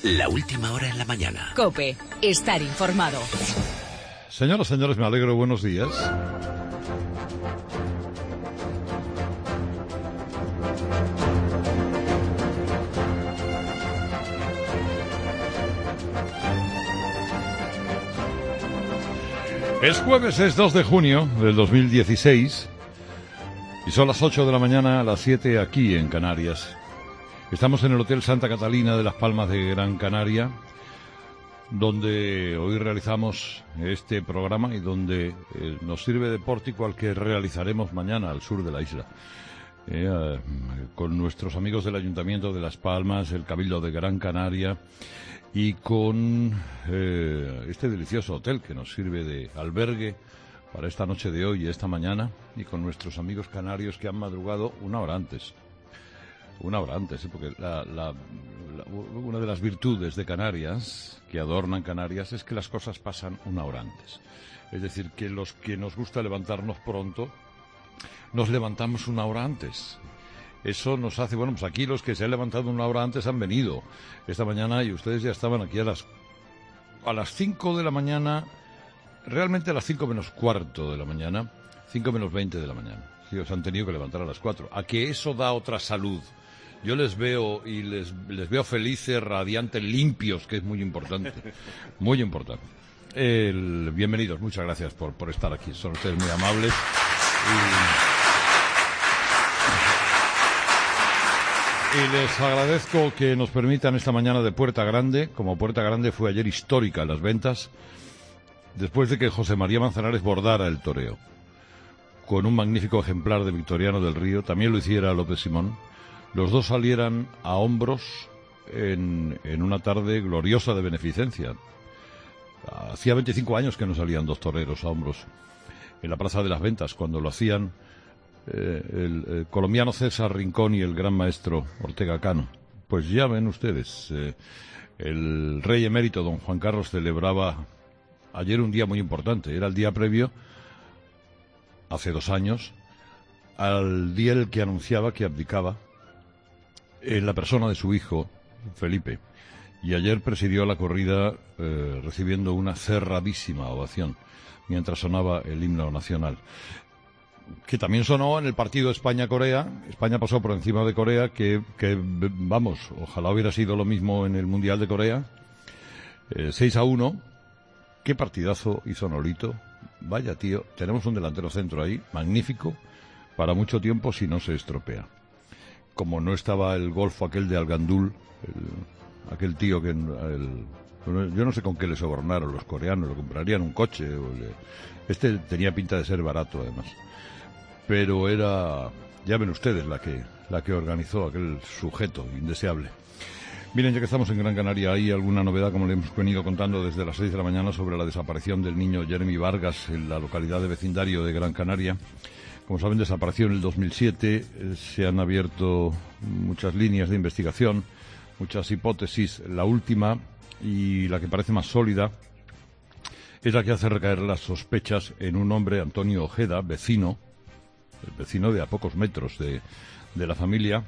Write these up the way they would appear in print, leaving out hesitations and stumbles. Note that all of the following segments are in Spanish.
La última hora en la mañana. COPE. Estar informado. Señoras, señores, me alegro. Buenos días. Es jueves, es 2 de junio del 2016 y son las 8 de la mañana, a las 7 aquí en Canarias. Estamos en el Hotel Santa Catalina de Las Palmas de Gran Canaria, donde hoy realizamos este programa y donde nos sirve de pórtico al que realizaremos mañana al sur de la isla. Con nuestros amigos del Ayuntamiento de Las Palmas, el Cabildo de Gran Canaria y con este delicioso hotel que nos sirve de albergue para esta noche de hoy y esta mañana, y con nuestros amigos canarios que han madrugado una hora antes, porque una de las virtudes de Canarias, que adornan Canarias, es que las cosas pasan una hora antes. Es decir, que los que nos gusta levantarnos pronto, nos levantamos una hora antes. Eso nos hace, bueno, pues aquí los que se han levantado una hora antes han venido esta mañana y ustedes ya estaban aquí a las 5 de la mañana, realmente a las 5 menos cuarto de la mañana, 5 menos 20 de la mañana. Sí, os han tenido que levantar a las 4. A que eso da otra salud. Yo les veo y les veo felices, radiantes, limpios, que es muy importante. Muy importante. Bienvenidos, muchas gracias por estar aquí. Son ustedes muy amables. Y les agradezco que nos permitan esta mañana de Puerta Grande. Como Puerta Grande fue ayer histórica en las ventas, después de que José María Manzanares bordara el toreo con un magnífico ejemplar de Victoriano del Río, también lo hiciera López Simón. Los dos salieran a hombros en una tarde gloriosa de beneficencia. Hacía 25 años que no salían dos toreros a hombros en la Plaza de las Ventas, cuando lo hacían el colombiano César Rincón y el gran maestro Ortega Cano. Pues ya ven ustedes, el rey emérito don Juan Carlos celebraba ayer un día muy importante. Era el día previo, hace 2 años, al día en el que anunciaba que abdicaba en la persona de su hijo Felipe, y ayer presidió la corrida recibiendo una cerradísima ovación mientras sonaba el himno nacional, que también sonó en el partido España-Corea. España pasó por encima de Corea, que vamos, ojalá hubiera sido lo mismo en el Mundial de Corea. 6-1. Qué partidazo hizo Nolito. Vaya tío, tenemos un delantero centro ahí, magnífico, para mucho tiempo si no se estropea. Como no estaba el golfo aquel de Algandul, aquel tío que... yo no sé con qué le sobornaron los coreanos, le comprarían un coche. Este tenía pinta de ser barato, además. Pero era, ya ven ustedes, la que organizó aquel sujeto indeseable. Miren, ya que estamos en Gran Canaria, hay alguna novedad, como le hemos venido contando desde las 6 de la mañana, sobre la desaparición del niño Jeremy Vargas en la localidad de vecindario de Gran Canaria. Como saben, desapareció en el 2007, se han abierto muchas líneas de investigación, muchas hipótesis. La última, y la que parece más sólida, es la que hace recaer las sospechas en un hombre, Antonio Ojeda, el vecino de a pocos metros de la familia,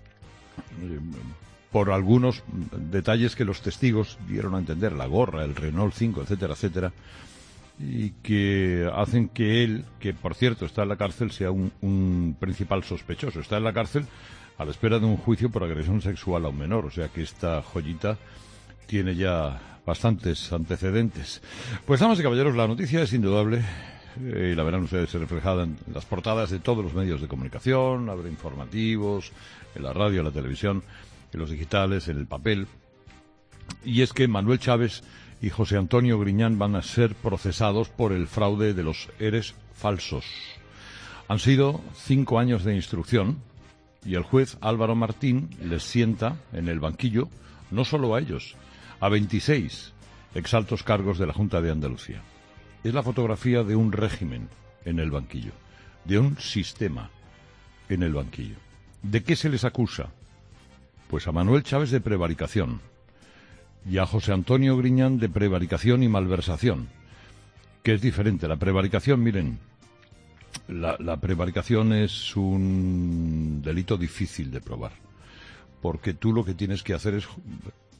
por algunos detalles que los testigos dieron a entender, la gorra, el Renault 5, etcétera, etcétera, y que hacen que él, que por cierto está en la cárcel, sea un principal sospechoso. Está en la cárcel a la espera de un juicio por agresión sexual a un menor, o sea que esta joyita tiene ya bastantes antecedentes. Pues, damas y caballeros, la noticia es indudable, y la verán ustedes reflejada en las portadas de todos los medios de comunicación, habrá informativos, en la radio, en la televisión, en los digitales, en el papel, y es que Manuel Chávez y José Antonio Griñán van a ser procesados por el fraude de los ERES falsos. Han sido 5 años de instrucción, y el juez Álvaro Martín les sienta en el banquillo, no solo a ellos, a 26 exaltos cargos de la Junta de Andalucía. Es la fotografía de un régimen en el banquillo, de un sistema en el banquillo. ¿De qué se les acusa? Pues a Manuel Chávez de prevaricación y a José Antonio Griñán de prevaricación y malversación, que es diferente. La prevaricación, miren, la prevaricación es un delito difícil de probar, porque tú lo que tienes que hacer es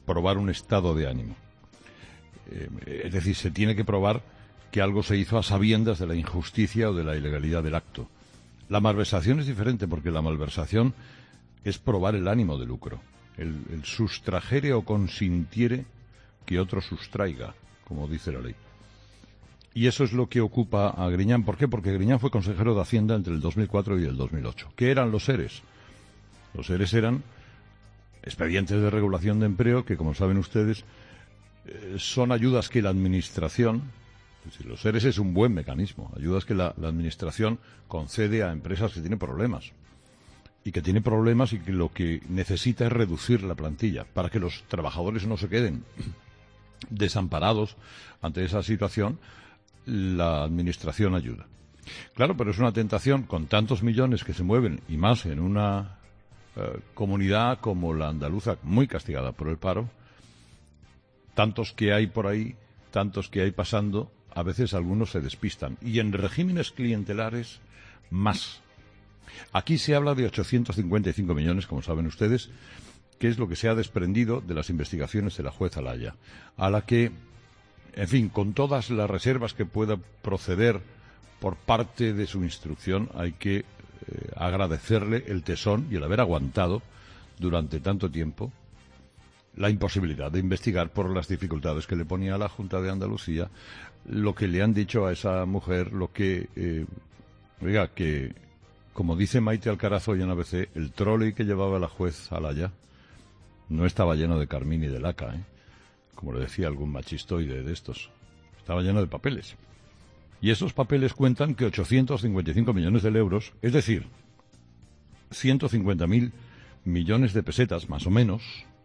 probar un estado de ánimo. Es decir, se tiene que probar que algo se hizo a sabiendas de la injusticia o de la ilegalidad del acto. La malversación es diferente, porque la malversación es probar el ánimo de lucro. El sustrajere o consintiere que otro sustraiga, como dice la ley. Y eso es lo que ocupa a Griñán. ¿Por qué? Porque Griñán fue consejero de Hacienda entre el 2004 y el 2008. ¿Qué eran los ERES? Los ERES eran expedientes de regulación de empleo que, como saben ustedes, son ayudas que la Administración, es decir, los ERES es un buen mecanismo, ayudas que la Administración concede a empresas que tienen problemas. Y que tiene problemas y que lo que necesita es reducir la plantilla para que los trabajadores no se queden desamparados ante esa situación. La Administración ayuda. Claro, pero es una tentación con tantos millones que se mueven, y más en una comunidad como la andaluza, muy castigada por el paro, tantos que hay por ahí, tantos que hay pasando, a veces algunos se despistan. Y en regímenes clientelares, más. Aquí se habla de 855 millones, como saben ustedes, que es lo que se ha desprendido de las investigaciones de la juez Alaya, a la que, en fin, con todas las reservas que pueda proceder por parte de su instrucción, hay que agradecerle el tesón y el haber aguantado durante tanto tiempo la imposibilidad de investigar por las dificultades que le ponía a la Junta de Andalucía, lo que le han dicho a esa mujer, lo que, oiga, que, como dice Maite Alcaraz hoy en ABC, el troley que llevaba la juez Alaya no estaba lleno de carmín y de laca, como le decía algún machistoide de estos. Estaba lleno de papeles. Y esos papeles cuentan que 855 millones de euros, es decir, 150.000 millones de pesetas, más o menos,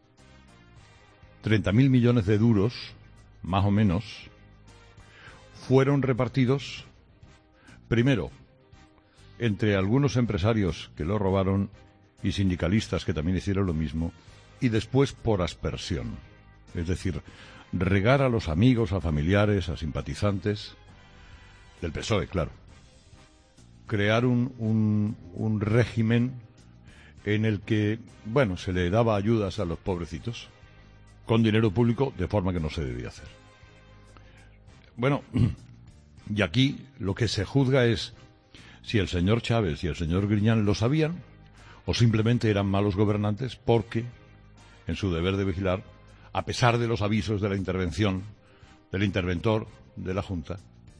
30.000 millones de duros, más o menos, fueron repartidos, primero, entre algunos empresarios que lo robaron y sindicalistas que también hicieron lo mismo, y después por aspersión. Es decir, regar a los amigos, a familiares, a simpatizantes del PSOE, claro. Crear un régimen en el que, bueno, se le daba ayudas a los pobrecitos con dinero público de forma que no se debía hacer. Bueno, y aquí lo que se juzga es si el señor Chávez y el señor Griñán lo sabían o simplemente eran malos gobernantes porque, en su deber de vigilar, a pesar de los avisos de la intervención del interventor de la Junta,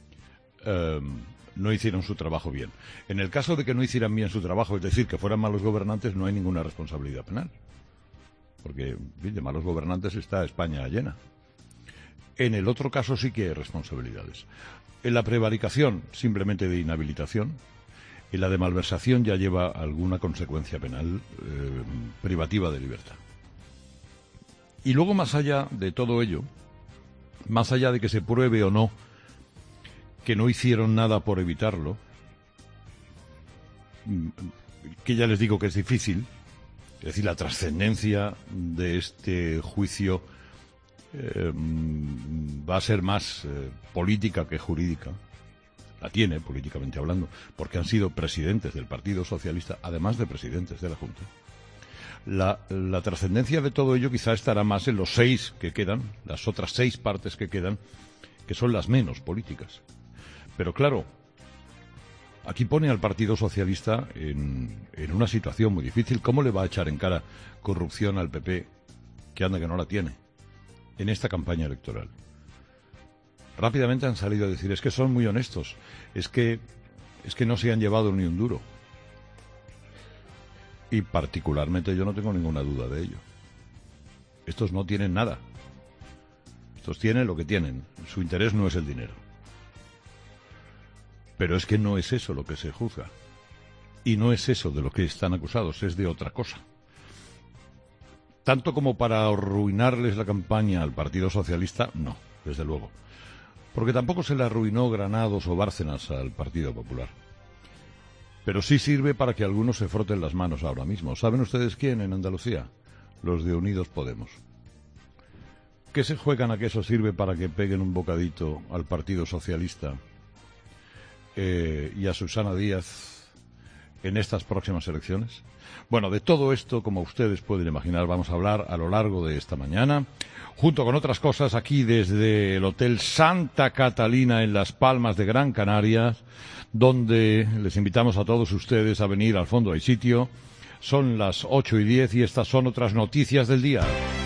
no hicieron su trabajo bien. En el caso de que no hicieran bien su trabajo, es decir, que fueran malos gobernantes, no hay ninguna responsabilidad penal. Porque de malos gobernantes está España llena. En el otro caso sí que hay responsabilidades. En la prevaricación, simplemente de inhabilitación. En la de malversación ya lleva alguna consecuencia penal privativa de libertad. Y luego, más allá de todo ello, más allá de que se pruebe o no que no hicieron nada por evitarlo, que ya les digo que es difícil, es decir, la trascendencia de este juicio va a ser más política que jurídica. La tiene, políticamente hablando, porque han sido presidentes del Partido Socialista, además de presidentes de la Junta. La trascendencia de todo ello quizá estará más en los 6 que quedan, las otras 6 partes que quedan, que son las menos políticas. Pero claro, aquí pone al Partido Socialista en una situación muy difícil. ¿Cómo le va a echar en cara corrupción al PP, que anda que no la tiene, en esta campaña electoral? Rápidamente han salido a decir, es que son muy honestos, es que no se han llevado ni un duro. Y particularmente yo no tengo ninguna duda de ello. Estos no tienen nada. Estos tienen lo que tienen. Su interés no es el dinero. Pero es que no es eso lo que se juzga. Y no es eso de lo que están acusados, es de otra cosa. Tanto como para arruinarles la campaña al Partido Socialista, no, desde luego. Porque tampoco se le arruinó Granados o Bárcenas al Partido Popular. Pero sí sirve para que algunos se froten las manos ahora mismo. ¿Saben ustedes quién en Andalucía? Los de Unidos Podemos. ¿Qué se juegan a que eso sirve para que peguen un bocadito al Partido Socialista y a Susana Díaz en estas próximas elecciones? Bueno, de todo esto, como ustedes pueden imaginar, vamos a hablar a lo largo de esta mañana, junto con otras cosas, aquí desde el Hotel Santa Catalina en Las Palmas de Gran Canaria, donde les invitamos a todos ustedes a venir. Al fondo hay sitio. Son las 8:10 y estas son otras noticias del día.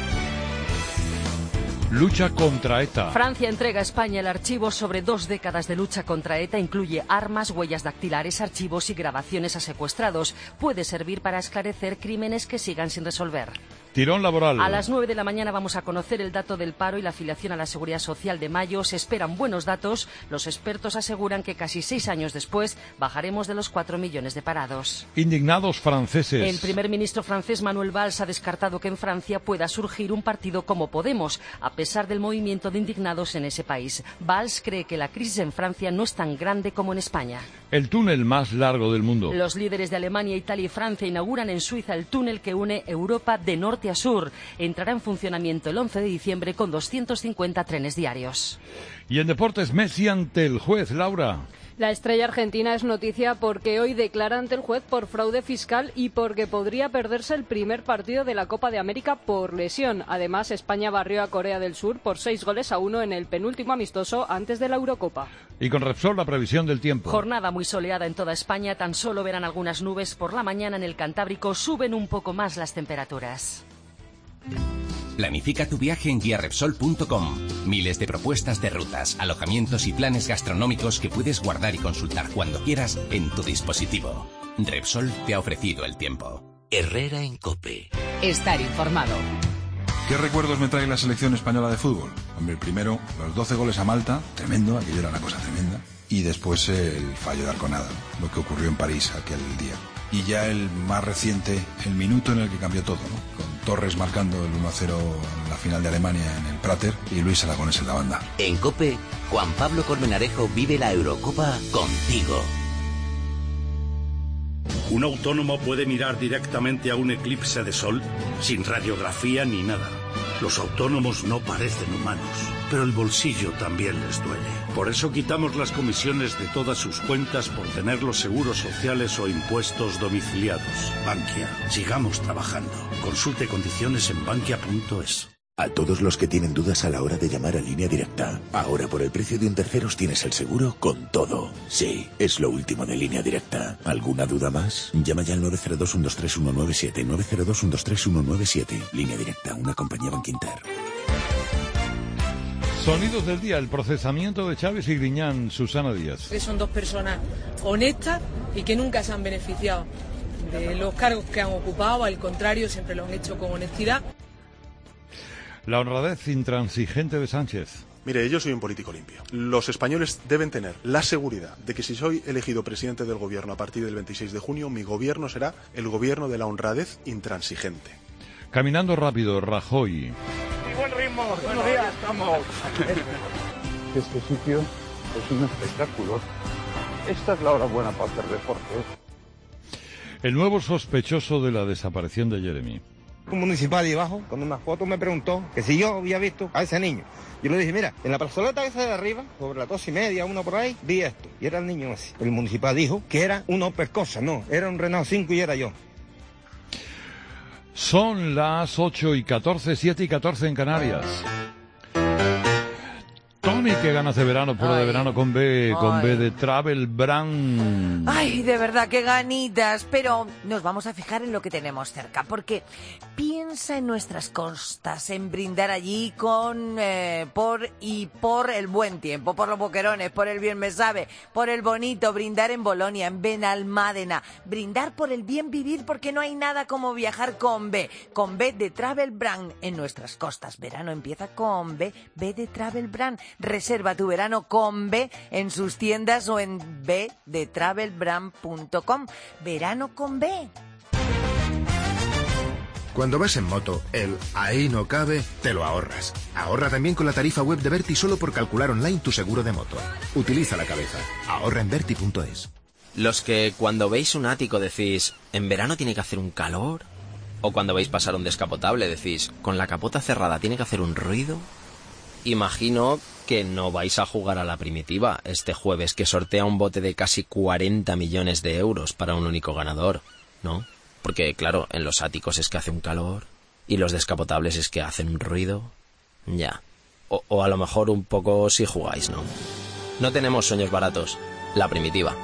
Lucha contra ETA. Francia entrega a España el archivo sobre 2 décadas de lucha contra ETA. Incluye armas, huellas dactilares, archivos y grabaciones a secuestrados. Puede servir para esclarecer crímenes que sigan sin resolver. Tirón laboral. A las 9 de la mañana vamos a conocer el dato del paro y la afiliación a la Seguridad Social de mayo. Se esperan buenos datos. Los expertos aseguran que casi 6 años después bajaremos de los 4 millones de parados. Indignados franceses. El primer ministro francés Manuel Valls ha descartado que en Francia pueda surgir un partido como Podemos, a pesar del movimiento de indignados en ese país. Valls cree que la crisis en Francia no es tan grande como en España. El túnel más largo del mundo. Los líderes de Alemania, Italia y Francia inauguran en Suiza el túnel que une Europa de norte a sur. Entrará en funcionamiento el 11 de diciembre con 250 trenes diarios. Y en deportes, Messi ante el juez, Laura. La estrella argentina es noticia porque hoy declara ante el juez por fraude fiscal y porque podría perderse el primer partido de la Copa de América por lesión. Además, España barrió a Corea del Sur por 6-1 en el penúltimo amistoso antes de la Eurocopa. Y con Repsol, la previsión del tiempo. Jornada muy soleada en toda España, tan solo verán algunas nubes por la mañana en el Cantábrico, suben un poco más las temperaturas. Planifica tu viaje en guiarepsol.com. Miles de propuestas de rutas, alojamientos y planes gastronómicos que puedes guardar y consultar cuando quieras en tu dispositivo. Repsol te ha ofrecido el tiempo. Herrera en COPE. Estar informado. ¿Qué recuerdos me trae la selección española de fútbol? Hombre, primero, los 12 goles a Malta, tremendo, aquello era una cosa tremenda. Y después el fallo de Arconada, lo que ocurrió en París aquel día. Y ya el más reciente, el minuto en el que cambió todo, ¿no? Con Torres marcando el 1-0 en la final de Alemania en el Prater y Luis Aragonés en la banda. En COPE, Juan Pablo Colmenarejo vive la Eurocopa contigo. Un autónomo puede mirar directamente a un eclipse de sol sin radiografía ni nada. Los autónomos no parecen humanos, pero el bolsillo también les duele. Por eso quitamos las comisiones de todas sus cuentas por tener los seguros sociales o impuestos domiciliados. Bankia, sigamos trabajando. Consulte condiciones en bankia.es. A todos los que tienen dudas a la hora de llamar a Línea Directa, ahora por el precio de un terceros tienes el seguro con todo. Sí, es lo último de Línea Directa. ¿Alguna duda más? Llama ya al 902-123-197, 902-123-197. Línea Directa, una compañía Bankinter. Sonidos del día, el procesamiento de Chávez y Griñán. Susana Díaz. Que son dos personas honestas y que nunca se han beneficiado de los cargos que han ocupado, al contrario, siempre lo han hecho con honestidad. La honradez intransigente de Sánchez. Mire, yo soy un político limpio. Los españoles deben tener la seguridad de que si soy elegido presidente del gobierno a partir del 26 de junio, mi gobierno será el gobierno de la honradez intransigente. Caminando rápido, Rajoy. Y buen ritmo, buenos días, estamos. Este sitio es un espectáculo. Esta es la hora buena para hacer deporte. El nuevo sospechoso de la desaparición de Jeremy. Un municipal ahí abajo, con una foto, me preguntó que si yo había visto a ese niño. Yo le dije, mira, en la plazoleta esa de arriba, sobre las 2:30, uno por ahí, vi esto. Y era el niño ese. El municipal dijo que era una Opel Corsa, no, era un Renault 5 y era yo. Son las 8:14, 7:14 en Canarias. Tony, qué ganas de verano, puro de verano con B de Travel Brand. Ay, de verdad, qué ganitas. Pero nos vamos a fijar en lo que tenemos cerca, porque piensa en nuestras costas, en brindar allí con, por el buen tiempo, por los boquerones, por el bien me sabe, por el bonito, brindar en Bolonia, en Benalmádena, brindar por el bien vivir, porque no hay nada como viajar con B de Travel Brand en nuestras costas. Verano empieza con B de Travel Brand. Reserva tu verano con B en sus tiendas o en bdetravelbrand.com. Verano con B. Cuando vas en moto, el ahí no cabe, te lo ahorras. Ahorra también con la tarifa web de Verti solo por calcular online tu seguro de moto. Utiliza la cabeza. Ahorra en Verti.es. Los que cuando veis un ático decís, en verano tiene que hacer un calor. O cuando veis pasar un descapotable decís, con la capota cerrada tiene que hacer un ruido. imagino que no vais a jugar a la primitiva este jueves, que sortea un bote de casi 40 millones de euros para un único ganador, ¿no? Porque, claro, en los áticos es que hace un calor y los descapotables es que hacen un ruido. Ya. O a lo mejor un poco si jugáis, ¿no? No tenemos sueños baratos. La primitiva.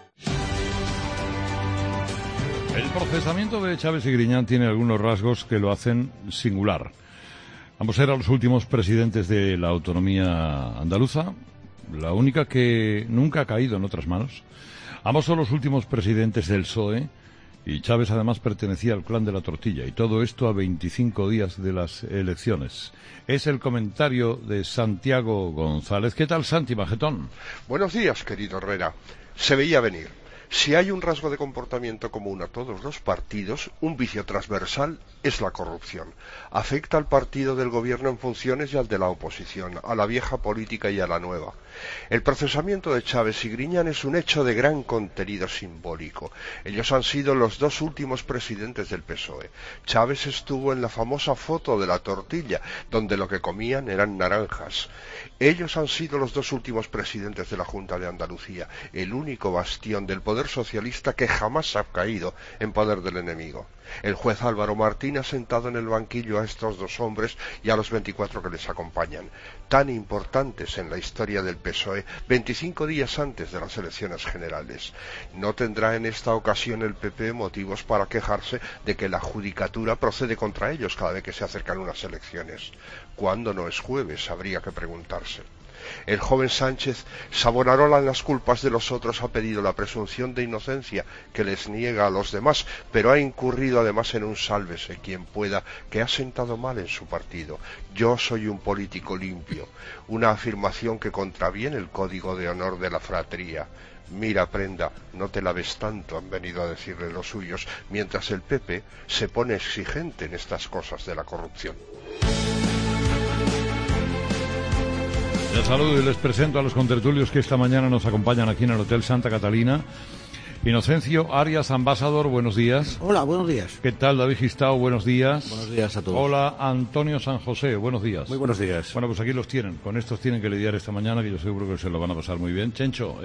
El procesamiento de Chávez y Griñán tiene algunos rasgos que lo hacen singular. Ambos eran los últimos presidentes de la autonomía andaluza, la única que nunca ha caído en otras manos. Ambos son los últimos presidentes del PSOE y Chávez además pertenecía al clan de la tortilla, y todo esto a 25 días de las elecciones. Es el comentario de Santiago González. ¿Qué tal, Santi Magetón? Buenos días, querido Herrera. Se veía venir. Si hay un rasgo de comportamiento común a todos los partidos, un vicio transversal es la corrupción. Afecta al partido del gobierno en funciones y al de la oposición, a la vieja política y a la nueva. El procesamiento de Chávez y Griñán es un hecho de gran contenido simbólico. Ellos han sido los dos últimos presidentes del PSOE. Chávez estuvo en la famosa foto de la tortilla, donde lo que comían eran naranjas. Ellos han sido los dos últimos presidentes de la Junta de Andalucía, el único bastión del poder socialista que jamás ha caído en poder del enemigo. El juez Álvaro Martín ha sentado en el banquillo a estos dos hombres y a los 24 que les acompañan, tan importantes en la historia del PSOE, 25 días antes de las elecciones generales. No tendrá en esta ocasión el PP motivos para quejarse de que la judicatura procede contra ellos cada vez que se acercan unas elecciones. ¿Cuándo no es jueves?, habría que preguntarse. El joven Sánchez Savonarola en las culpas de los otros ha pedido la presunción de inocencia que les niega a los demás, pero ha incurrido además en un sálvese quien pueda, que ha sentado mal en su partido. Yo soy un político limpio, una afirmación que contraviene el código de honor de la fratría. Mira, prenda, no te la ves tanto, han venido a decirle los suyos, mientras el PP se pone exigente en estas cosas de la corrupción. Les saludo y les presento a los contertulios que esta mañana nos acompañan aquí en el Hotel Santa Catalina. Inocencio Arias, Ambassador, buenos días. Hola, buenos días. ¿Qué tal, David Gistao? Buenos días. Buenos días a todos. Hola, Antonio San José, buenos días. Muy buenos días. Bueno, pues aquí los tienen. Con estos tienen que lidiar esta mañana, que yo seguro que se lo van a pasar muy bien. Chencho,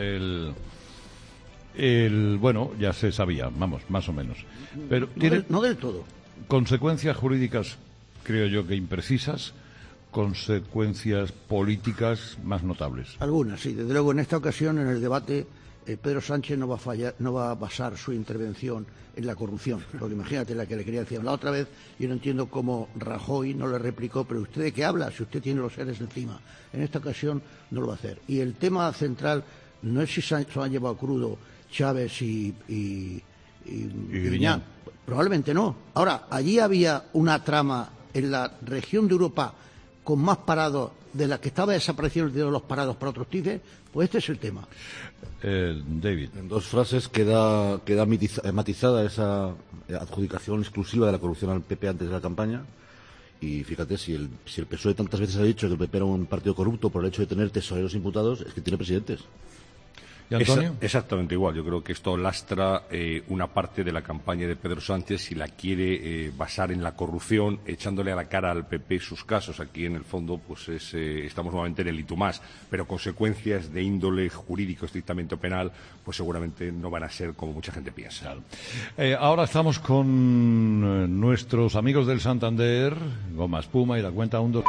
bueno, ya se sabía, vamos, más o menos. Pero no del todo. Consecuencias jurídicas, creo yo que imprecisas. Consecuencias políticas más notables. Algunas, sí. Desde luego, en esta ocasión, en el debate, Pedro Sánchez no va a basar su intervención en la corrupción. Porque imagínate la que le quería decir. La otra vez, yo no entiendo cómo Rajoy no le replicó, pero ¿usted de qué habla si usted tiene los seres encima? En esta ocasión no lo va a hacer. Y el tema central no es si se han llevado crudo Chávez y Griñán. Probablemente no. Ahora, allí había una trama en la región de Europa con más parados de la que estaba desapareciendo los parados para otros tifes, pues este es el tema. David. En dos frases queda matizada esa adjudicación exclusiva de la corrupción al PP antes de la campaña. Y fíjate, si el PSOE tantas veces ha dicho que el PP era un partido corrupto por el hecho de tener tesoreros imputados, es que tiene presidentes. ¿Y Antonio? Exactamente igual. Yo creo que esto lastra una parte de la campaña de Pedro Sánchez si la quiere basar en la corrupción, echándole a la cara al PP sus casos. Aquí, en el fondo, pues estamos nuevamente en el y tú más. Pero consecuencias de índole jurídico, estrictamente penal, pues seguramente no van a ser como mucha gente piensa. Ahora estamos con nuestros amigos del Santander, Goma Espuma y la cuenta 1, 2...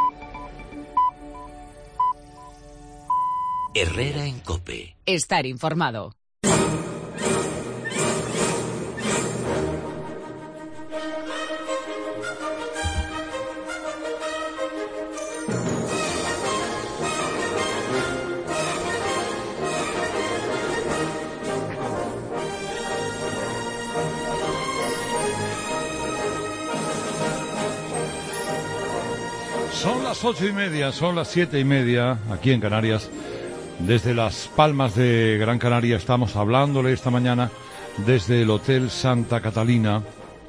Herrera en COPE. Estar informado. Son las 8:30, son las 7:30, aquí en Canarias. Desde Las Palmas de Gran Canaria estamos hablándole esta mañana desde el Hotel Santa Catalina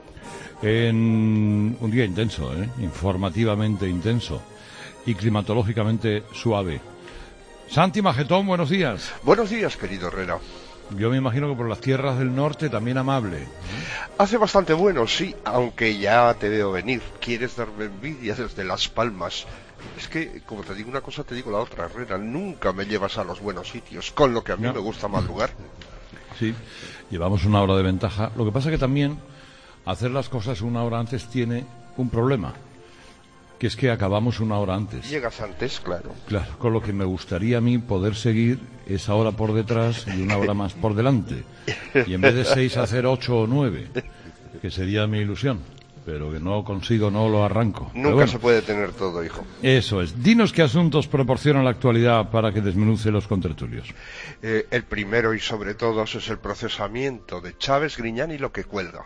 en un día intenso, informativamente intenso y climatológicamente suave. Santi Magetón, buenos días. Buenos días, querido Herrera. Yo me imagino que por las tierras del norte también amable. Hace bastante bueno, sí, aunque ya te veo venir. Quieres darme envidia desde Las Palmas. Es que, como te digo una cosa, te digo la otra, Herrera. Nunca me llevas a los buenos sitios, con lo que a mí me gusta madrugar. Sí, llevamos 1 hora de ventaja. Lo que pasa que también hacer las cosas 1 hora antes tiene un problema, que es que acabamos 1 hora antes. Llegas antes, claro. Claro, con lo que me gustaría a mí poder seguir esa hora por detrás y 1 hora más por delante. Y en vez de 6 hacer 8 o 9, que sería mi ilusión. Pero que no consigo, no lo arranco. Nunca se puede tener todo, hijo. Eso es. Dinos qué asuntos proporciona la actualidad para que desmenuce los contertulios. El primero y sobre todos es el procesamiento de Chávez, Griñán y lo que cuelga.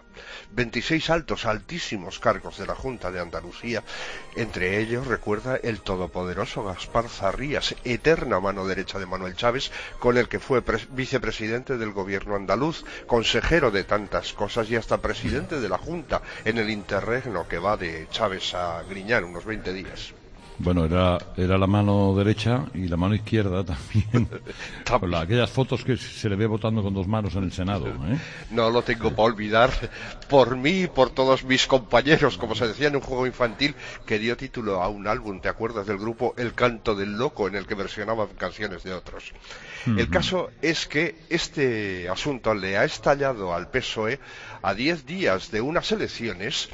26 altísimos cargos de la Junta de Andalucía. Entre ellos, recuerda, el todopoderoso Gaspar Zarrías, eterna mano derecha de Manuel Chávez, con el que fue vicepresidente del gobierno andaluz, consejero de tantas cosas y hasta presidente de la Junta en el interregno que va de Chávez a Griñán, unos 20 días. Bueno, era la mano derecha y la mano izquierda también. Con aquellas fotos que se le ve votando con 2 manos en el Senado, ¿eh? No lo tengo para olvidar, por mí y por todos mis compañeros, como se decía en un juego infantil que dio título a un álbum, ¿te acuerdas del grupo El Canto del Loco, en el que versionaban canciones de otros? El caso es que este asunto le ha estallado al PSOE a 10 días de unas elecciones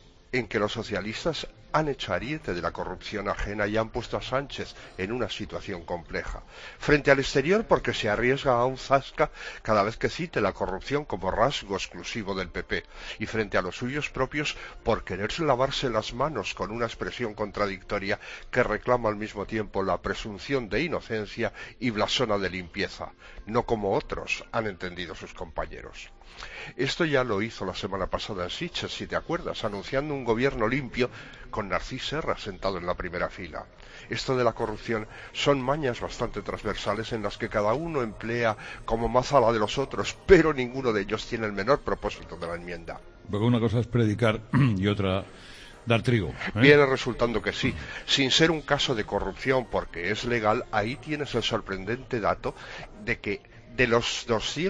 en que los socialistas han hecho ariete de la corrupción ajena y han puesto a Sánchez en una situación compleja. Frente al exterior, porque se arriesga a un zasca cada vez que cite la corrupción como rasgo exclusivo del PP, y frente a los suyos propios, por querer lavarse las manos con una expresión contradictoria que reclama al mismo tiempo la presunción de inocencia y blasona de limpieza, no como otros han entendido sus compañeros. Esto ya lo hizo la semana pasada en Sitges, si te acuerdas, anunciando un gobierno limpio con Narcís Serra sentado en la primera fila. Esto de la corrupción son mañas bastante transversales en las que cada uno emplea como maza la de los otros, pero ninguno de ellos tiene el menor propósito de la enmienda. Porque una cosa es predicar y otra dar trigo, ¿eh? Viene resultando que sí, sin ser un caso de corrupción porque es legal. Ahí tienes el sorprendente dato de que de los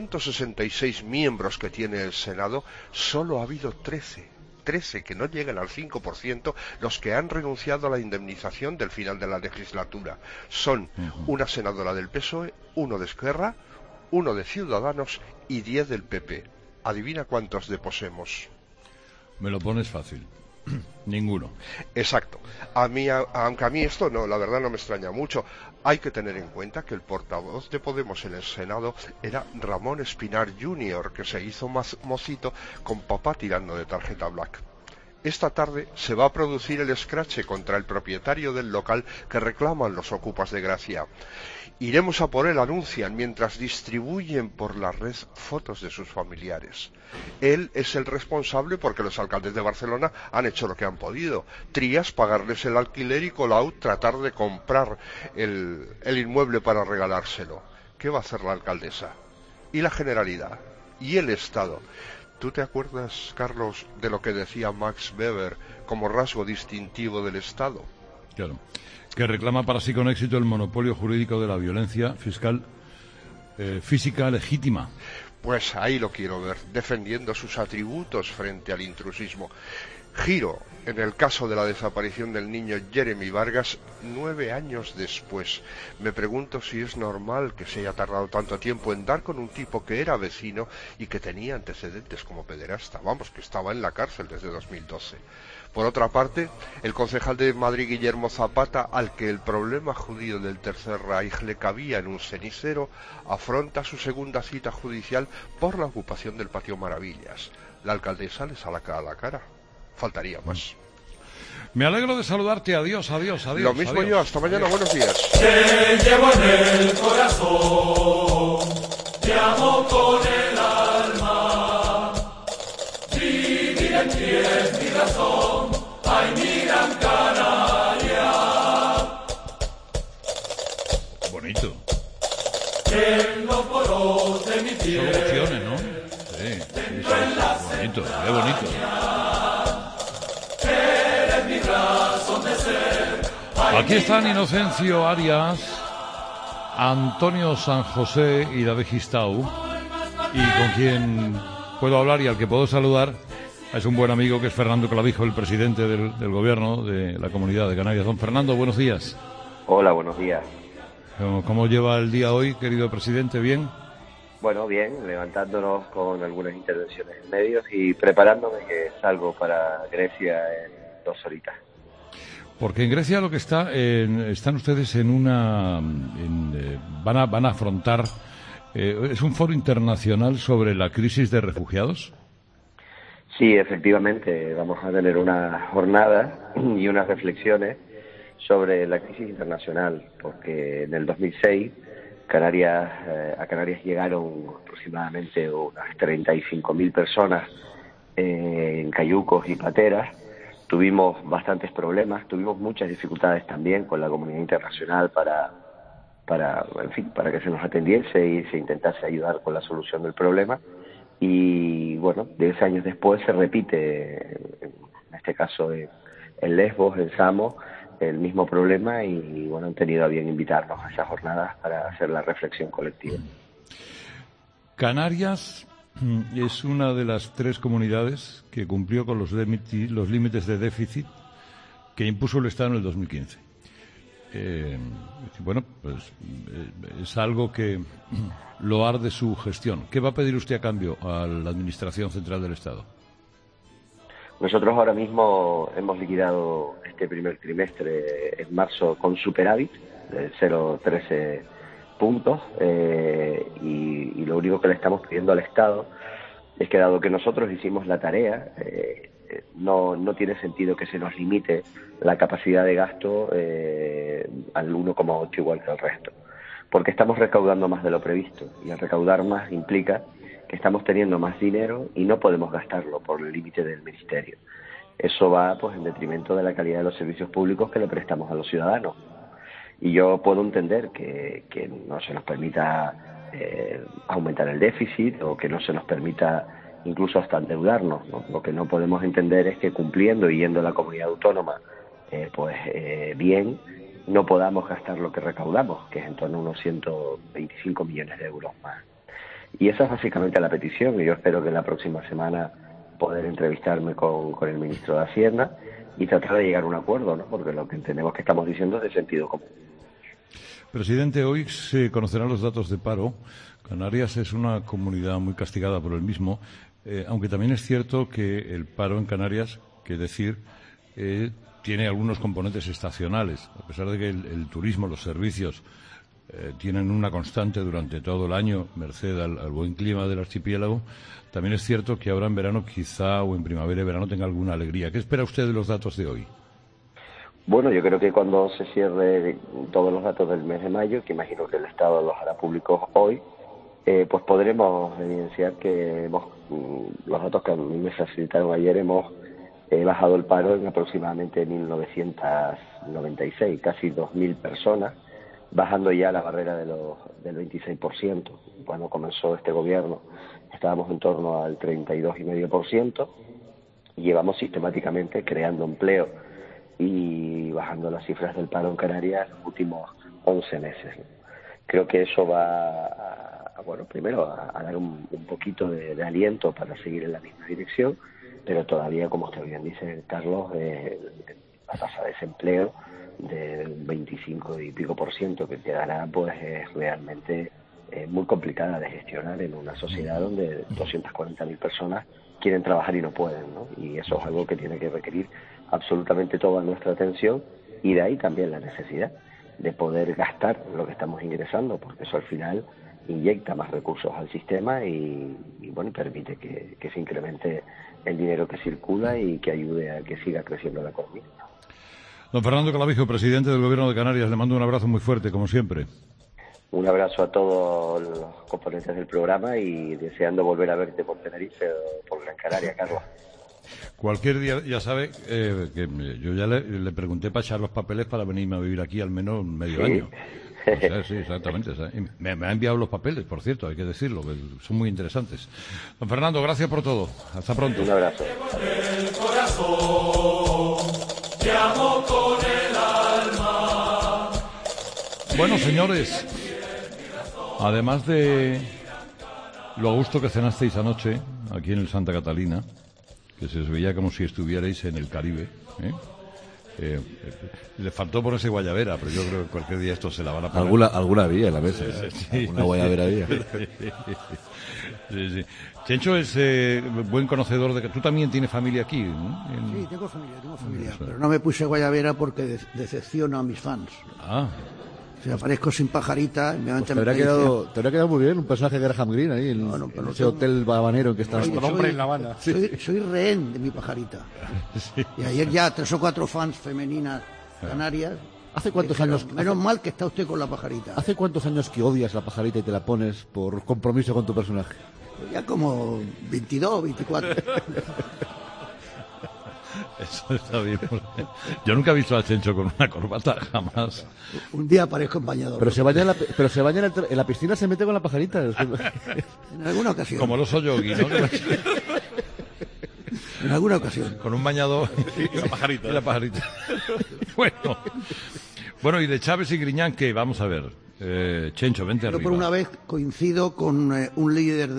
266 miembros que tiene el Senado, solo ha habido 13 que no llegan al 5%, los que han renunciado a la indemnización del final de la legislatura. Son una senadora del PSOE, 1 de Esquerra, 1 de Ciudadanos y 10 del PP. Adivina cuántos de Podemos. Me lo pones fácil. Ninguno. Exacto. Aunque a mí esto no, la verdad no me extraña mucho. Hay que tener en cuenta que el portavoz de Podemos en el Senado era Ramón Espinar Jr., que se hizo mocito con papá tirando de tarjeta black. Esta tarde se va a producir el escrache contra el propietario del local que reclaman los ocupas de Gracia. Iremos a por él, anuncian, mientras distribuyen por la red fotos de sus familiares. Él es el responsable porque los alcaldes de Barcelona han hecho lo que han podido. Trías, pagarles el alquiler, y Colau tratar de comprar el inmueble para regalárselo. ¿Qué va a hacer la alcaldesa? ¿Y la Generalidad? ¿Y el Estado? ¿Tú te acuerdas, Carlos, de lo que decía Max Weber como rasgo distintivo del Estado? Claro. Que reclama para sí con éxito el monopolio jurídico de la violencia fiscal física legítima. Pues ahí lo quiero ver, defendiendo sus atributos frente al intrusismo. Giro en el caso de la desaparición del niño Jeremy Vargas 9 años después. Me pregunto si es normal que se haya tardado tanto tiempo en dar con un tipo que era vecino y que tenía antecedentes como pederasta. Vamos, que estaba en la cárcel desde 2012. Por otra parte, el concejal de Madrid, Guillermo Zapata, al que el problema judío del Tercer Reich le cabía en un cenicero, afronta su segunda cita judicial por la ocupación del Patio Maravillas. La alcaldesa le saca a la cara. Faltaría más. Me alegro de saludarte. Adiós, adiós, adiós. Lo mismo adiós. Yo. Hasta mañana. Buenos días. Te llevo en el corazón, te amo con el alma. Vivir en ti es mi razón. Ay, mi Gran Canaria. Bonito. En los poros de mi piel. Son emociones, ¿no? Sí. Bonito, qué bonito. Aquí están Inocencio Arias, Antonio San José y David Gistau, y con quien puedo hablar y al que puedo saludar Es un buen amigo que es Fernando Clavijo, el presidente del gobierno de la Comunidad de Canarias. Don Fernando, buenos días. Hola, buenos días. ¿Cómo lleva el día hoy, querido presidente? ¿Bien? Bueno, bien, levantándonos con algunas intervenciones en medios y preparándome que salgo para Grecia en 2 horitas. Porque en Grecia lo que están ustedes van a afrontar, es un foro internacional sobre la crisis de refugiados. Sí, efectivamente, vamos a tener una jornada y unas reflexiones sobre la crisis internacional, porque en el 2006 a Canarias llegaron aproximadamente unas 35.000 personas en cayucos y pateras. Tuvimos bastantes problemas, tuvimos muchas dificultades también con la comunidad internacional para que se nos atendiese y se intentase ayudar con la solución del problema. Y bueno, 10 años después se repite, en este caso en Lesbos, en Samos, el mismo problema y bueno, han tenido a bien invitarnos a esas jornadas para hacer la reflexión colectiva. Canarias es una de las 3 comunidades que cumplió con los límites de déficit que impuso el Estado en el 2015. Bueno, pues es algo que loar de su gestión. ¿Qué va a pedir usted a cambio a la Administración Central del Estado? Nosotros ahora mismo hemos liquidado este primer trimestre en marzo con superávit de 0,13 puntos y lo único que le estamos pidiendo al Estado es que, dado que nosotros hicimos la tarea, no tiene sentido que se nos limite la capacidad de gasto al 1,8 igual que el resto, porque estamos recaudando más de lo previsto y al recaudar más implica que estamos teniendo más dinero y no podemos gastarlo por el límite del Ministerio. Eso va pues en detrimento de la calidad de los servicios públicos que le prestamos a los ciudadanos. Y yo puedo entender que no se nos permita aumentar el déficit o que no se nos permita incluso hasta endeudarnos, ¿no? Lo que no podemos entender es que cumpliendo y yendo a la comunidad autónoma bien, no podamos gastar lo que recaudamos, que es en torno a unos 125 millones de euros más. Y esa es básicamente la petición, y yo espero que la próxima semana poder entrevistarme con el ministro de Hacienda y tratar de llegar a un acuerdo, ¿no? Porque lo que entendemos que estamos diciendo es de sentido común. Presidente, hoy se conocerán los datos de paro. Canarias es una comunidad muy castigada por el mismo, aunque también es cierto que el paro en Canarias, tiene algunos componentes estacionales. A pesar de que el turismo, los servicios, tienen una constante durante todo el año, merced al buen clima del archipiélago, también es cierto que ahora en verano quizá o en primavera y verano tenga alguna alegría. ¿Qué espera usted de los datos de hoy? Bueno, yo creo que cuando se cierre todos los datos del mes de mayo, que imagino que el Estado los hará públicos hoy, pues podremos evidenciar que los datos que a mí me facilitaron ayer, hemos bajado el paro en aproximadamente 1.996, casi 2.000 personas, bajando ya la barrera del 26%. Cuando comenzó este gobierno estábamos en torno al 32,5% y llevamos sistemáticamente creando empleo y bajando las cifras del paro en Canarias en los últimos 11 meses. Creo que eso va primero a dar un poquito de aliento para seguir en la misma dirección, pero todavía, como usted bien dice, Carlos, la tasa de desempleo del 25 y pico % que quedará, pues es realmente muy complicada de gestionar en una sociedad donde 240.000 personas quieren trabajar y no pueden, ¿no? Y eso es algo que tiene que requerir absolutamente toda nuestra atención, y de ahí también la necesidad de poder gastar lo que estamos ingresando, porque eso al final inyecta más recursos al sistema y permite que se incremente el dinero que circula y que ayude a que siga creciendo la economía. Don Fernando Clavijo, presidente del Gobierno de Canarias, le mando un abrazo muy fuerte, como siempre. Un abrazo a todos los componentes del programa y deseando volver a verte por Tenerife o por Gran Canaria, Carlos. Cualquier día, ya sabe, que yo ya le pregunté para echar los papeles para venirme a vivir aquí al menos medio año. O sea, sí, exactamente. Me ha enviado los papeles, por cierto, hay que decirlo, que son muy interesantes. Don Fernando, gracias por todo. Hasta pronto. Un abrazo. Te amo con el alma. Bueno, señores, además de lo a gusto que cenasteis anoche aquí en el Santa Catalina, que se os veía como si estuvierais en el Caribe, ¿eh? Le faltó ponerse guayabera, pero yo creo que cualquier día esto se la van a poner. Alguna había en la mesa. Sí. Alguna guayabera había. Sí, sí. Chencho es buen conocedor de que tú también tienes familia aquí, ¿no? Sí, tengo familia, pero no me puse guayabera porque decepciono a mis fans. Ah. O sea, aparezco sin pajarita. Y Pues te habría quedado muy bien un personaje de Graham Greene ahí en ese hotel habanero en que está. Nuestro nombre en La Habana. Soy rehén de mi pajarita. Sí. Y ayer ya 3 o 4 fans femeninas canarias. ¿Hace cuántos años? Menos mal que está usted con la pajarita. ¿Hace cuántos años que odias la pajarita y te la pones por compromiso con tu personaje? Ya como 22, 24. Eso está bien. Yo nunca he visto a Chencho con una corbata, jamás. Un día aparezco en bañador. Pero se baña en la piscina, se mete con la pajarita. En alguna ocasión. Como el oso yogi, ¿no? En alguna ocasión. Con un bañador y la pajarita. Y la pajarita. Bueno, y de Chávez y Griñán, ¿qué? Vamos a ver. Chencho, vente Yo arriba. por una vez coincido con un líder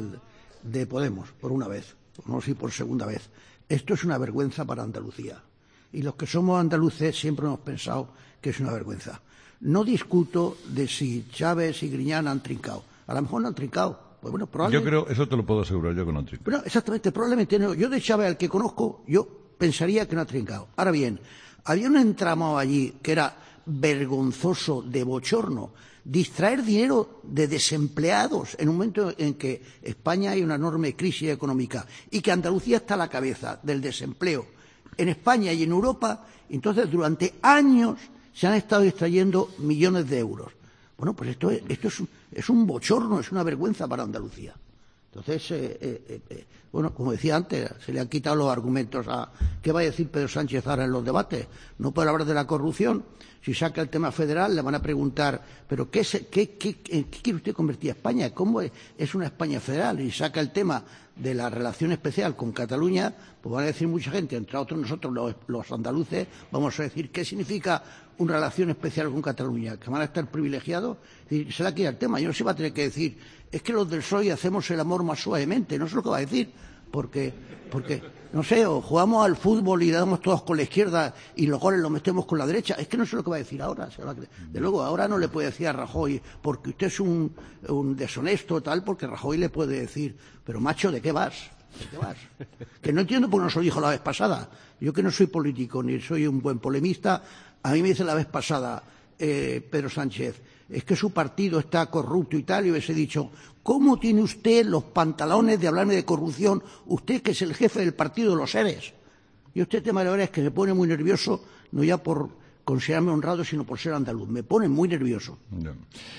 de Podemos, por una vez. No sé si por segunda vez. Esto es una vergüenza para Andalucía. Y los que somos andaluces siempre hemos pensado que es una vergüenza. No discuto de si Chávez y Griñán han trincado. A lo mejor no han trincado. Pues bueno, probablemente... Yo creo, eso te lo puedo asegurar yo que no han trincado. Bueno, exactamente, probablemente no. Yo de Chávez, al que conozco, yo pensaría que no ha trincado. Ahora bien, había un entramado allí que era vergonzoso, de bochorno, distraer dinero de desempleados en un momento en que España hay una enorme crisis económica y que Andalucía está a la cabeza del desempleo en España y en Europa. Entonces, durante años se han estado extrayendo millones de euros. Bueno, pues esto es un bochorno, es una vergüenza para Andalucía. Entonces, bueno, como decía antes, se le han quitado los argumentos a... ¿Qué va a decir Pedro Sánchez ahora en los debates? No puede hablar de la corrupción. Si saca el tema federal, le van a preguntar, ¿pero qué quiere usted convertir a España? ¿Cómo es una España federal? Y saca el tema de la relación especial con Cataluña, pues van a decir mucha gente, entre otros nosotros los andaluces, vamos a decir, ¿qué significa una relación especial con Cataluña? ¿Que van a estar privilegiados? Y se le ha quitado el tema. Yo no sé si va a tener que decir, es que los del PSOE hacemos el amor más suavemente. No sé lo que va a decir, porque no sé, o jugamos al fútbol y le damos todos con la izquierda y los goles los metemos con la derecha. Es que no sé lo que va a decir ahora. De luego, ahora no le puede decir a Rajoy, porque usted es un deshonesto tal, porque Rajoy le puede decir, pero macho, ¿de qué vas? ¿De qué vas? Que no entiendo por qué no se lo dijo la vez pasada. Yo que no soy político ni soy un buen polemista, a mí me dice la vez pasada Pedro Sánchez, es que su partido está corrupto y tal, y hubiese dicho, ¿cómo tiene usted los pantalones de hablarme de corrupción? Usted que es el jefe del partido de los seres. Y este tema de verdad es que me pone muy nervioso, no ya por considerarme honrado, sino por ser andaluz. Me pone muy nervioso. Yeah.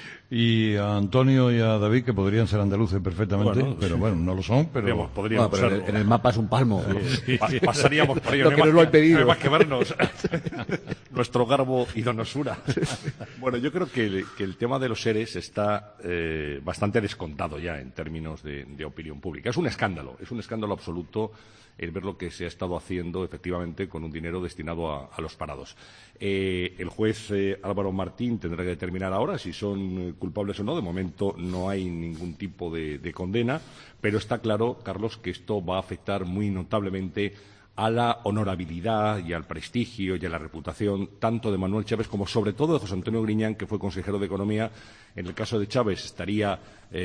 Y a Antonio y a David, que podrían ser andaluces perfectamente, bueno, pero bueno, no lo son, pero... Podríamos pero en el mapa es un palmo. Sí. Pasaríamos por ello. Lo que nos lo he pedido. No hay más que vernos. Nuestro garbo y donosura. Bueno, yo creo que el tema de los seres está bastante descontado ya en términos de opinión pública. Es un escándalo absoluto el ver lo que se ha estado haciendo efectivamente con un dinero destinado a los parados. El juez Álvaro Martín tendrá que determinar ahora si son culpables o no. De momento no hay ningún tipo de condena, pero está claro, Carlos, que esto va a afectar muy notablemente a la honorabilidad y al prestigio y a la reputación tanto de Manuel Chávez como sobre todo de José Antonio Griñán, que fue consejero de Economía. En el caso de Chávez estaría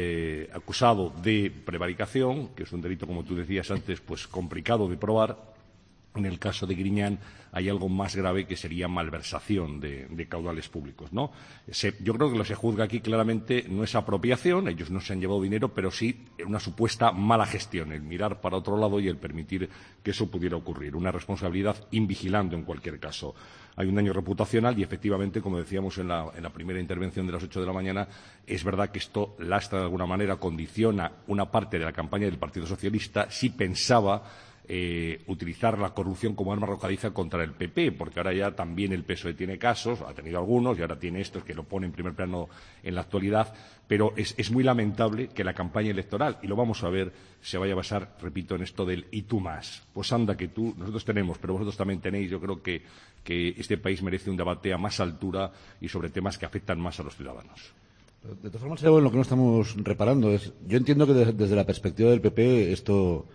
acusado de prevaricación, que es un delito, como tú decías antes, pues complicado de probar. En el caso de Griñán hay algo más grave, que sería malversación de caudales públicos, ¿no? Yo creo que lo que se juzga aquí claramente no es apropiación, ellos no se han llevado dinero, pero sí una supuesta mala gestión, el mirar para otro lado y el permitir que eso pudiera ocurrir. Una responsabilidad invigilando en cualquier caso. Hay un daño reputacional y, efectivamente, como decíamos en la primera intervención de las 8 de la mañana, es verdad que esto lastra de alguna manera, condiciona una parte de la campaña del Partido Socialista si pensaba utilizar la corrupción como arma arrojadiza contra el PP, porque ahora ya también el PSOE tiene casos, ha tenido algunos, y ahora tiene estos que lo pone en primer plano en la actualidad, pero es muy lamentable que la campaña electoral, y lo vamos a ver, se vaya a basar, repito, en esto del y tú más. Pues anda que nosotros tenemos, pero vosotros también tenéis. Yo creo que este país merece un debate a más altura y sobre temas que afectan más a los ciudadanos. De todas formas, en lo que no estamos reparando es, yo entiendo que desde la perspectiva del PP esto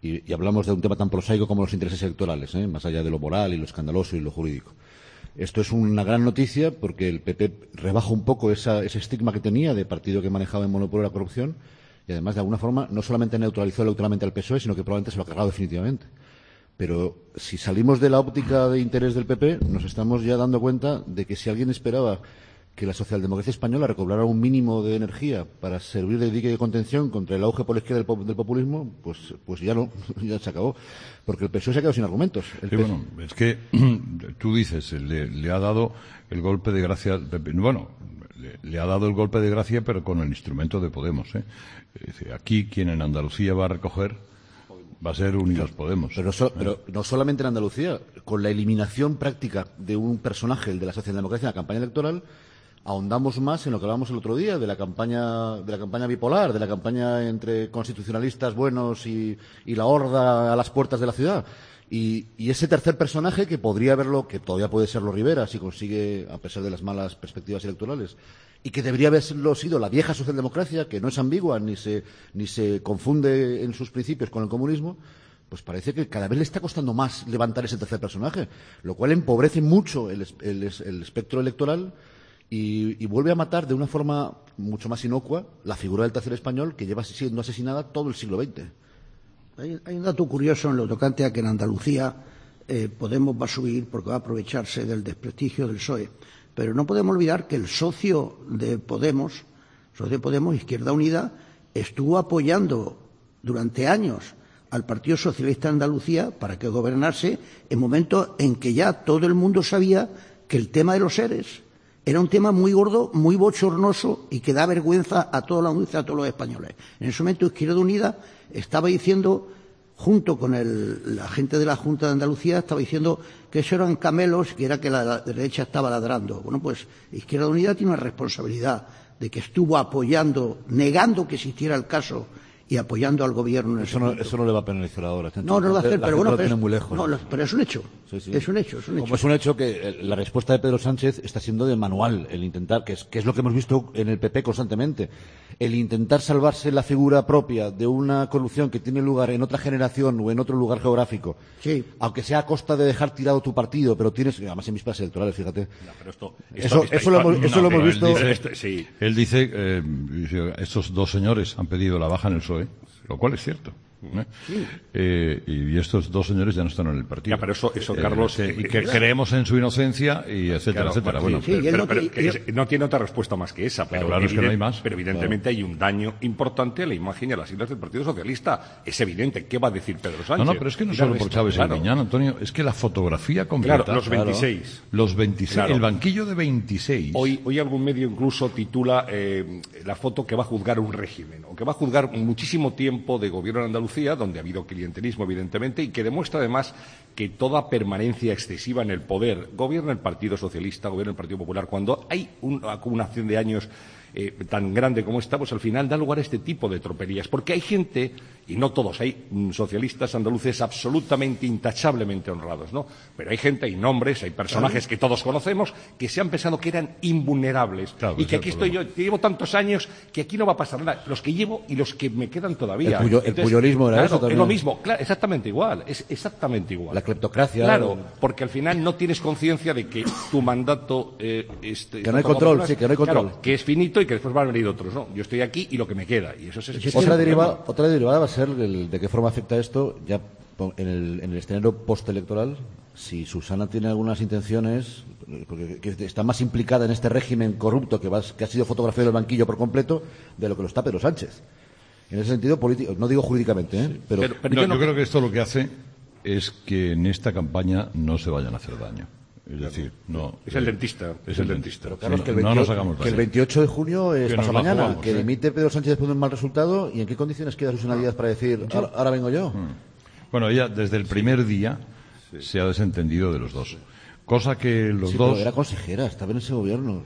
Y hablamos de un tema tan prosaico como los intereses electorales, más allá de lo moral y lo escandaloso y lo jurídico. Esto es una gran noticia porque el PP rebaja un poco ese estigma que tenía de partido que manejaba el monopolio de la corrupción y además, de alguna forma, no solamente neutralizó electoralmente al PSOE, sino que probablemente se lo ha cargado definitivamente. Pero si salimos de la óptica de interés del PP, nos estamos ya dando cuenta de que si alguien esperaba que la socialdemocracia española recobrara un mínimo de energía para servir de dique de contención contra el auge por la izquierda del populismo, pues ya no, ya se acabó. Porque el PSOE se ha quedado sin argumentos. Sí, bueno, es que tú dices, le ha dado el golpe de gracia al PP. Bueno, le ha dado el golpe de gracia, pero con el instrumento de Podemos. Es decir, aquí quien en Andalucía va a recoger va a ser Unidos Podemos. Pero no solamente en Andalucía, con la eliminación práctica de un personaje, el de la socialdemocracia, en la campaña electoral, ahondamos más en lo que hablábamos el otro día, de la campaña bipolar, de la campaña entre constitucionalistas buenos y la horda a las puertas de la ciudad. Y ese tercer personaje, que podría haberlo, que todavía puede serlo Rivera, si consigue, a pesar de las malas perspectivas electorales, y que debería haberlo sido la vieja socialdemocracia, que no es ambigua ni se confunde en sus principios con el comunismo, pues parece que cada vez le está costando más levantar ese tercer personaje, lo cual empobrece mucho el espectro electoral y vuelve a matar de una forma mucho más inocua la figura del tercer español, que lleva siendo asesinada todo el siglo XX. Hay un dato curioso en lo tocante a que en Andalucía Podemos va a subir porque va a aprovecharse del desprestigio del PSOE. Pero no podemos olvidar que el socio de Podemos, Izquierda Unida, estuvo apoyando durante años al Partido Socialista de Andalucía para que gobernase en momentos en que ya todo el mundo sabía que el tema de los ERES era un tema muy gordo, muy bochornoso y que da vergüenza a toda la Andalucía, a todos los españoles. En ese momento Izquierda Unida estaba diciendo, junto con la gente de la Junta de Andalucía, estaba diciendo que eso eran camelos, que era que la derecha estaba ladrando. Bueno, pues Izquierda Unida tiene una responsabilidad de que estuvo apoyando, negando que existiera el caso y apoyando al gobierno en eso no le va a penalizar ahora. No lo va a hacer, pero bueno, muy lejos. Pero es un hecho. Sí. Es un hecho. Como es un hecho que la respuesta de Pedro Sánchez está siendo de manual, el intentar, que es lo que hemos visto en el PP constantemente, el intentar salvarse la figura propia de una corrupción que tiene lugar en otra generación o en otro lugar geográfico, sí, aunque sea a costa de dejar tirado tu partido, pero tienes, además en vísperas electorales, fíjate. No, pero eso lo hemos visto. Él dice, estos dos señores han pedido la baja en el PSOE, lo cual es cierto. Sí. Y estos dos señores ya no están en el partido. Ya, pero eso Carlos, y que creemos en su inocencia y etcétera, etcétera. Bueno, no tiene otra respuesta más que esa. Pero claro, es que no hay más. Pero evidentemente hay un daño importante a la imagen y a las siglas del Partido Socialista. Es evidente. ¿Qué va a decir Pedro Sánchez? No, pero es que no solo por Chávez y Griñán, Antonio, es que la fotografía completa. Claro, los 26. Los 26. Claro. El banquillo de 26. Hoy algún medio incluso titula la foto que va a juzgar un régimen, o que va a juzgar muchísimo tiempo de gobierno en Andalucía, donde ha habido clientelismo, evidentemente, y que demuestra además que toda permanencia excesiva en el poder, gobierna el Partido Socialista, gobierna el Partido Popular, cuando hay una acumulación de años tan grande como esta, pues al final da lugar a este tipo de tropelías, porque hay gente, y no todos, hay socialistas andaluces absolutamente, intachablemente honrados, ¿no? Pero hay gente, hay nombres, hay personajes que todos conocemos, que se han pensado que eran invulnerables, y que aquí estoy yo, que llevo tantos años, que aquí no va a pasar nada, los que llevo y los que me quedan todavía. El puyolismo era eso también. Es lo mismo, claro, exactamente igual, es exactamente igual. La cleptocracia. Claro, porque al final no tienes conciencia de que tu mandato... que no hay control, que no hay control. Claro, que es finito y que después van a venir otros, ¿no? Yo estoy aquí y lo que me queda. Y eso es otra derivada va a ser de qué forma afecta esto ya en el escenario postelectoral. Si Susana tiene algunas intenciones, porque está más implicada en este régimen corrupto que ha sido fotografiado en el banquillo por completo de lo que lo está Pedro Sánchez. En ese sentido político, no digo jurídicamente, pero yo creo que esto lo que hace es que en esta campaña no se vayan a hacer daño. Es decir, no. Es el dentista. Es el dentista. Pero claro, que el 28 de junio es pasado mañana, que dimite Pedro Sánchez después de un mal resultado. ¿Y en qué condiciones queda Susana Díaz para decir, ahora vengo yo? Bueno, ella desde el primer día se ha desentendido de los dos. Cosa que los dos... Pero era consejera, estaba en ese gobierno.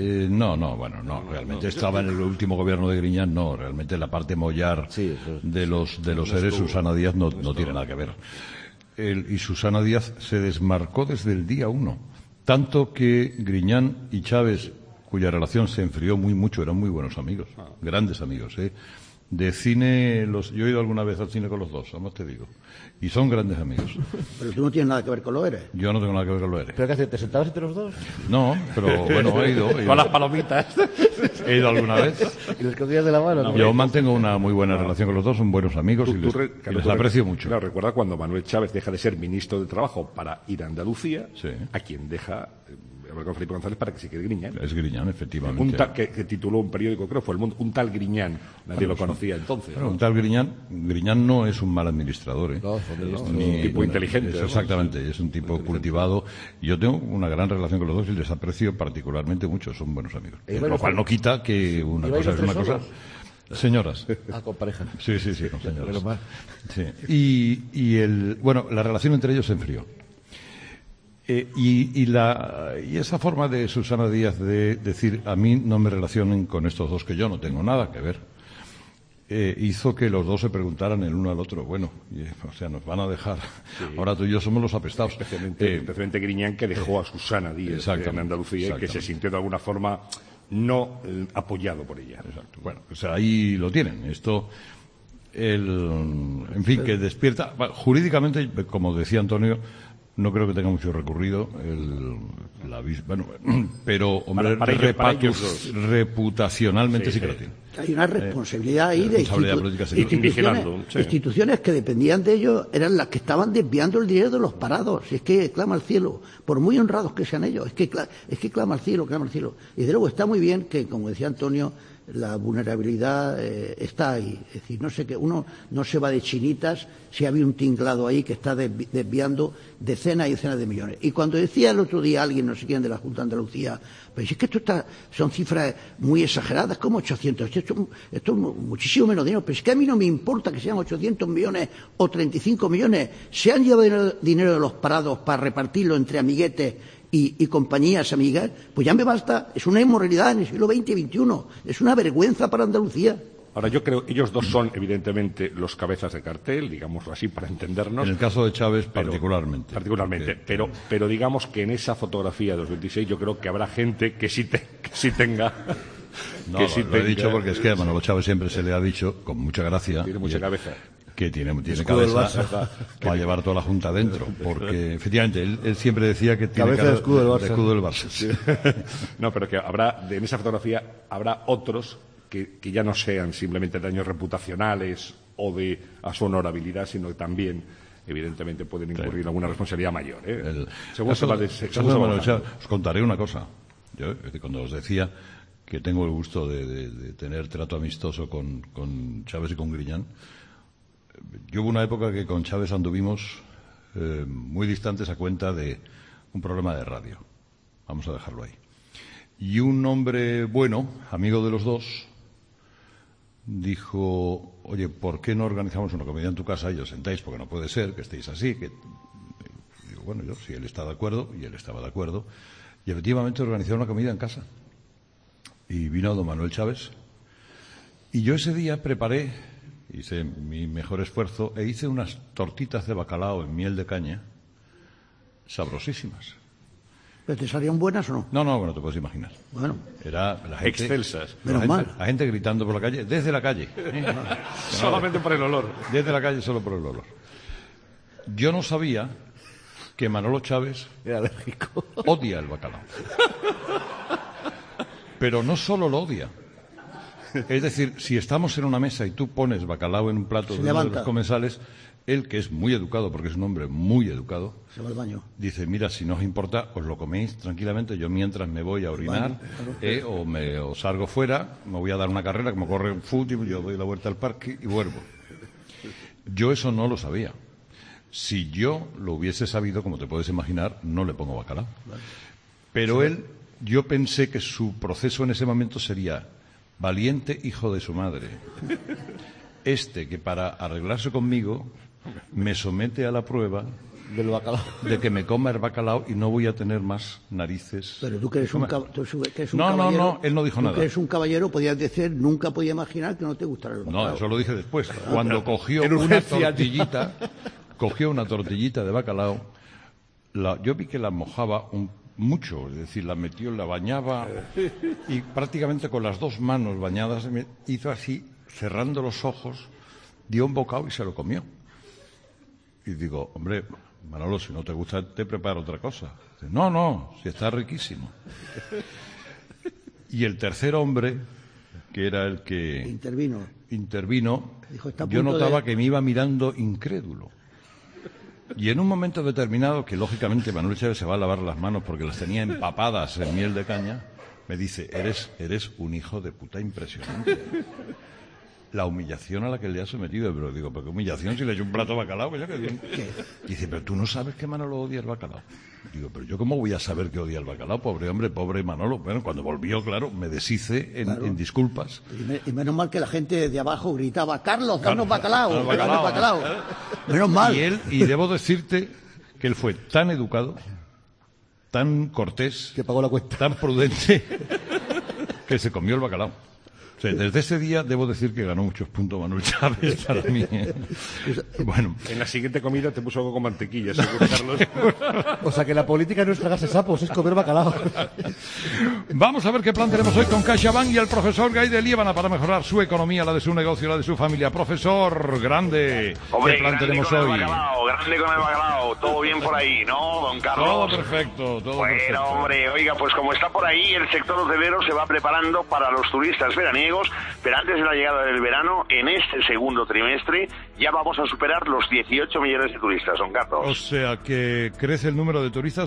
No, realmente estaba en el último gobierno de Griñán, no. Realmente la parte mollar de los ERES, Susana Díaz no tiene nada que ver. Y Susana Díaz se desmarcó desde el día 1. Tanto que Griñán y Chávez, cuya relación se enfrió mucho, eran muy buenos amigos, grandes amigos, De cine, yo he ido alguna vez al cine con los dos, además te digo. Y son grandes amigos. Pero tú no tienes nada que ver con los Eres. Yo no tengo nada que ver con los Eres. ¿Pero qué haces? ¿Te sentabas entre los dos? No, pero bueno, he ido. Con las palomitas. He ido alguna vez. ¿Y los cogías de la mano? No, yo mantengo una muy buena relación con los dos, son buenos amigos y les aprecio mucho. Claro, recuerda cuando Manuel Chávez deja de ser ministro de Trabajo para ir a Andalucía, a quien deja... hablar con Felipe González para que se quede Griñán. Es Griñán, efectivamente. Que tituló un periódico, creo, fue El Mundo, un tal Griñán. Nadie lo conocía entonces. Bueno, un tal Griñán no es un mal administrador, ¿eh? No, es un tipo inteligente. Exactamente, es un tipo cultivado. Yo tengo una gran relación con los dos y les aprecio particularmente mucho, son buenos amigos. Lo cual no quita que una cosa es una cosa. Señoras. Con pareja. Sí, no, señoras. Sí. Bueno, la relación entre ellos se enfrió. Y esa forma de Susana Díaz de decir a mí no me relacionen con estos dos que yo no tengo nada que ver, hizo que los dos se preguntaran el uno al otro, bueno, o sea, nos van a dejar, ahora tú y yo somos los apestados. Especialmente Griñán, que dejó a Susana Díaz en Andalucía y que se sintió de alguna forma no apoyado por ella. Exacto. Bueno, o sea, ahí lo tienen. Esto, en fin, que despierta, jurídicamente, como decía Antonio, no creo que tenga mucho recorrido pero hombre, reputacionalmente sí que lo tiene. Hay una responsabilidad ahí de instituciones que dependían de ellos, eran las que estaban desviando el dinero de los parados. Si es que clama al cielo, por muy honrados que sean ellos, es que clama al cielo. Y desde luego está muy bien que, como decía Antonio, la vulnerabilidad está ahí. Es decir, no sé, que uno no se va de chinitas si había un tinglado ahí que está desviando decenas y decenas de millones. Y cuando decía el otro día alguien, no sé quién, de la Junta de Andalucía, pues es que son cifras muy exageradas, como 800. Esto es muchísimo menos dinero, pero es que a mí no me importa que sean 800 millones o 35 millones. Se han llevado dinero de los parados para repartirlo entre amiguetes y compañías amigas, pues ya me basta. Es una inmoralidad en el siglo XX y XXI. Es una vergüenza para Andalucía. Ahora, yo creo que ellos dos son, evidentemente, los cabezas de cartel, digámoslo así, para entendernos. En el caso de Chávez, particularmente. Pero digamos que en esa fotografía de 2026 yo creo que habrá gente que sí tenga... No, lo he dicho porque es que a Manolo Chávez siempre se le ha dicho, con mucha gracia... Tiene mucha cabeza. Que tiene cabeza para llevar toda la Junta adentro, porque efectivamente él siempre decía que tiene cabeza de escudo del Barça. Sí. No, pero que en esa fotografía habrá otros que ya no sean simplemente daños reputacionales o a su honorabilidad, sino que también evidentemente pueden incurrir en alguna responsabilidad mayor. Os contaré una cosa. Yo, cuando os decía que tengo el gusto de tener trato amistoso con Chávez y con Griñán, yo hubo una época que con Chávez anduvimos muy distantes a cuenta de un problema de radio. Vamos a dejarlo ahí. Y un hombre bueno, amigo de los dos, dijo, oye, ¿por qué no organizamos una comida en tu casa y os sentáis? Porque no puede ser que estéis así. Digo, bueno, yo, si él está de acuerdo, y él estaba de acuerdo, y efectivamente organizaron una comida en casa. Y vino don Manuel Chávez, y yo ese día hice mi mejor esfuerzo e hice unas tortitas de bacalao en miel de caña sabrosísimas. ¿Pero te salían buenas o no? No, bueno, te puedes imaginar. Bueno. Era la gente, excelsas. La gente gritando por la calle, desde la calle. Solamente por el olor. Desde la calle, solo por el olor. Yo no sabía que Manolo Chávez era alérgico. Odia el bacalao. Pero no solo lo odia. Es decir, si estamos en una mesa y tú pones bacalao en un plato de uno de los comensales, él, que es muy educado, porque es un hombre muy educado, se va al baño. Dice, mira, si no os importa, os lo coméis tranquilamente, yo mientras me voy a orinar, o salgo fuera, me voy a dar una carrera, como corre un fútbol, yo doy la vuelta al parque y vuelvo. Yo eso no lo sabía. Si yo lo hubiese sabido, como te puedes imaginar, no le pongo bacalao. Pero yo pensé que su proceso en ese momento sería... valiente hijo de su madre, que para arreglarse conmigo me somete a la prueba del bacalao, de que me coma el bacalao y no voy a tener más narices. Pero tú que eres un caballero... No, él no dijo nada. Tú que eres un caballero, podías decir, nunca podía imaginar que no te gustara el bacalao. No, eso lo dije después. Cuando cogió una tortillita de bacalao, yo vi que la mojaba mucho, es decir, la metió, la bañaba y prácticamente con las dos manos bañadas hizo así cerrando los ojos, dio un bocado y se lo comió. Y digo, hombre, Manolo, si no te gusta, te preparo otra cosa. Dice, no, si está riquísimo. Y el tercer hombre, que era el que intervino, dijo, está a yo punto notaba de... que me iba mirando incrédulo. Y en un momento determinado, que lógicamente Manuel Chávez se va a lavar las manos porque las tenía empapadas en miel de caña, me dice, eres un hijo de puta impresionante. La humillación a la que le ha sometido, pero digo, ¿pero qué humillación si le echo un plato de bacalao? Que dice, pero tú no sabes que Manolo odia el bacalao. Digo, pero yo cómo voy a saber que odia el bacalao, pobre hombre, pobre Manolo. Bueno, cuando volvió, claro, me deshice en disculpas. Y menos mal que la gente de abajo gritaba, Carlos, danos bacalao, danos bacalao. Menos mal. Y debo decirte que él fue tan educado, tan cortés, que pagó la cuenta, tan prudente, que se comió el bacalao. O sea, desde ese día debo decir que ganó muchos puntos Manuel Chávez para mí. Bueno. En la siguiente comida te puso algo con mantequilla, seguro, Carlos. O sea, que la política no es tragarse sapos, es comer bacalao. Vamos a ver qué plan tenemos hoy con CaixaBank y el profesor Gay de Líbana para mejorar su economía, la de su negocio, la de su familia. Profesor, grande. Hombre, ¿qué plan tenemos con hoy? Grande con el bacalao, todo bien por ahí, ¿no, don Carlos? Todo perfecto, todo perfecto. Bueno, hombre, oiga, pues como está por ahí, el sector hotelero se va preparando para los turistas veraniegos, pero antes de la llegada del verano, en este segundo trimestre, ya vamos a superar los 18 millones de turistas, don Carlos. O sea, que crece el número de turistas